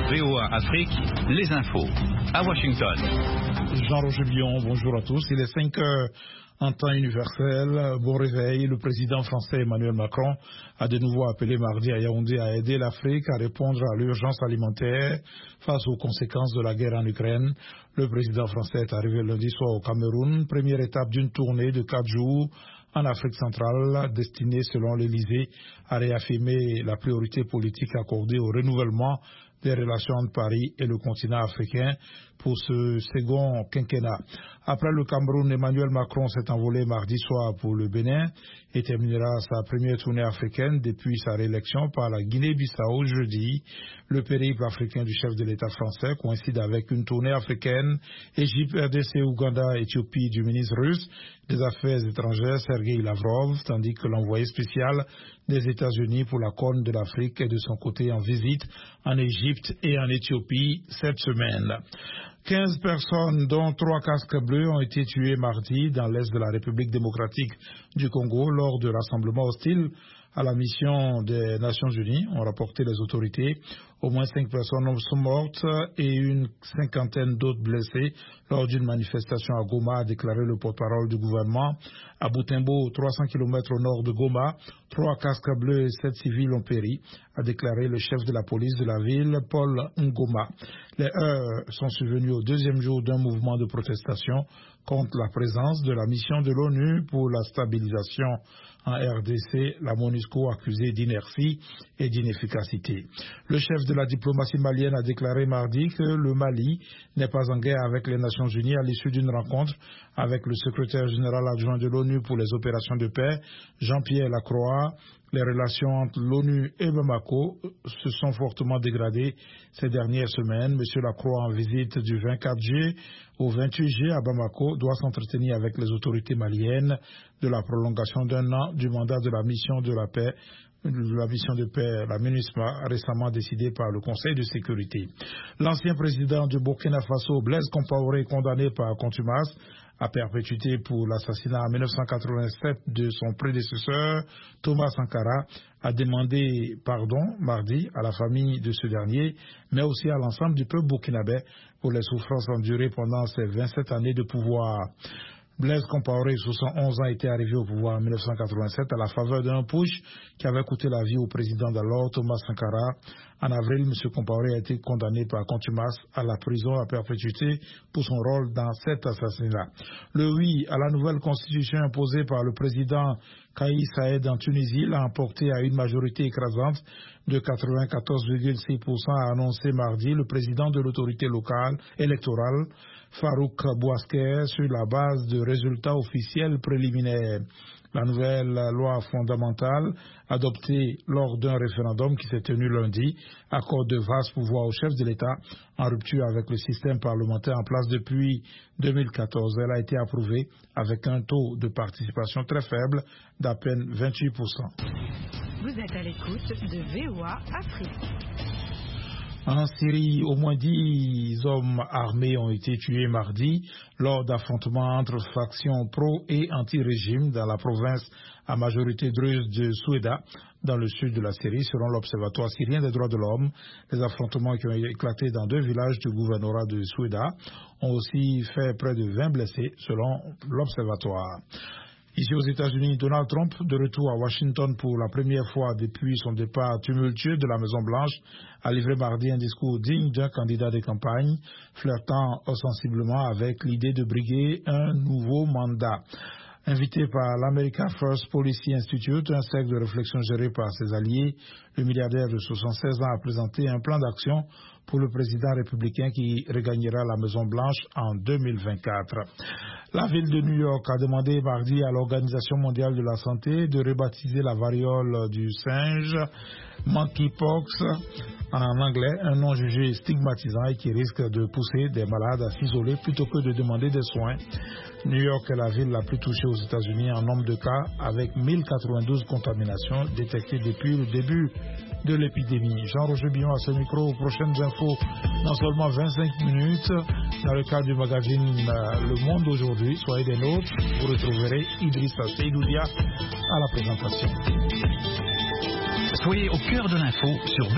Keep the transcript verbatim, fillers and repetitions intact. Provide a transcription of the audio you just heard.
V O A Afrique, les infos. À Washington. Jean-Roger Bion, bonjour à tous. Il est cinq heures en temps universel. Bon réveil. Le président français Emmanuel Macron a de nouveau appelé mardi à Yaoundé à aider l'Afrique à répondre à l'urgence alimentaire face aux conséquences de la guerre en Ukraine. Le président français est arrivé lundi soir au Cameroun, première étape d'une tournée de quatre jours en Afrique centrale, destinée, selon l'Élysée, à réaffirmer la priorité politique accordée au renouvellement des relations entre Paris et le continent africain pour ce second quinquennat. Après le Cameroun, Emmanuel Macron s'est envolé mardi soir pour le Bénin et terminera sa première tournée africaine depuis sa réélection par la Guinée-Bissau jeudi. Le périple africain du chef de l'État français coïncide avec une tournée africaine Égypte, R D C, Ouganda, Éthiopie du ministre russe des Affaires étrangères Sergueï Lavrov, tandis que l'envoyé spécial des États-Unis pour la Corne de l'Afrique est de son côté en visite en Égypte et en Éthiopie cette semaine. quinze personnes, dont trois casques bleus, ont été tuées mardi dans l'est de la République démocratique du Congo lors de rassemblements hostiles à la mission des Nations Unies, ont rapporté les autorités. Au moins cinq personnes sont mortes et une cinquantaine d'autres blessées lors d'une manifestation à Goma, a déclaré le porte-parole du gouvernement. À Butembo, trois cents kilomètres au nord de Goma, trois casques bleus et sept civils ont péri, a déclaré le chef de la police de la ville, Paul Ngoma. Les heurts sont survenus au deuxième jour d'un mouvement de protestation contre la présence de la mission de l'ONU pour la stabilisation en R D C, la MONUSCO, accusée d'inertie et d'inefficacité. Le chef de la diplomatie malienne a déclaré mardi que le Mali n'est pas en guerre avec les Nations Unies à l'issue d'une rencontre avec le secrétaire général adjoint de l'ONU pour les opérations de paix, Jean-Pierre Lacroix. Les relations entre l'ONU et Bamako se sont fortement dégradées ces dernières semaines. Monsieur Lacroix, en visite du vingt-quatre juillet au vingt-huit juillet à Bamako, doit s'entretenir avec les autorités maliennes de la prolongation d'un an du mandat de la mission de la paix, la mission de paix, la MINUSMA, récemment décidée par le Conseil de sécurité. L'ancien président du Burkina Faso, Blaise Compaoré, condamné par contumace à perpétuité pour l'assassinat en mille neuf cent quatre-vingt-sept de son prédécesseur, Thomas Sankara, a demandé pardon mardi à la famille de ce dernier, mais aussi à l'ensemble du peuple burkinabé pour les souffrances endurées pendant ces vingt-sept années de pouvoir. Blaise Compaoré, soixante et onze ans, était arrivé au pouvoir en mille neuf cent quatre-vingt-sept à la faveur d'un putsch qui avait coûté la vie au président d'alors, Thomas Sankara. En avril, M. Compaoré a été condamné par contumace à la prison à perpétuité pour son rôle dans cet assassinat. Le oui à la nouvelle constitution imposée par le président Kais Saïed en Tunisie l'a emporté à une majorité écrasante de quatre-vingt-quatorze virgule six pour cent, a annoncé mardi le président de l'autorité locale électorale, Farouk Bouasker, sur la base de résultats officiels préliminaires. La nouvelle loi fondamentale, adoptée lors d'un référendum qui s'est tenu lundi, accorde de vastes pouvoirs au chef de l'État en rupture avec le système parlementaire en place depuis deux mille quatorze. Elle a été approuvée avec un taux de participation très faible d'à peine vingt-huit pour cent. Vous êtes à l'écoute de V O A Afrique. En Syrie, au moins dix hommes armés ont été tués mardi lors d'affrontements entre factions pro- et anti-régime dans la province à majorité druze de Soueda, dans le sud de la Syrie, selon l'Observatoire syrien des droits de l'homme. Les affrontements qui ont éclaté dans deux villages du gouvernorat de Soueda ont aussi fait près de vingt blessés, selon l'Observatoire. Ici aux États-Unis, Donald Trump, de retour à Washington pour la première fois depuis son départ tumultueux de la Maison-Blanche, a livré mardi un discours digne d'un candidat de campagne, flirtant ostensiblement avec l'idée de briguer un nouveau mandat. Invité par l'America First Policy Institute, un cercle de réflexion géré par ses alliés, le milliardaire de soixante-seize ans a présenté un plan d'action pour le président républicain qui regagnera la Maison-Blanche en deux mille vingt-quatre. La ville de New York a demandé mardi à l'Organisation mondiale de la santé de rebaptiser la variole du singe monkeypox en anglais, un nom jugé stigmatisant et qui risque de pousser des malades à s'isoler plutôt que de demander des soins. New York est la ville la plus touchée aux États-Unis en nombre de cas, avec mille quatre-vingt-douze contaminations détectées depuis le début de l'épidémie. Jean-Roger Bion à ce micro. Aux prochaines infos dans seulement vingt-cinq minutes dans le cadre du magazine Le Monde aujourd'hui. Soyez des nôtres. Vous retrouverez Idrissa Seydoudia à la présentation. Soyez au cœur de l'info sur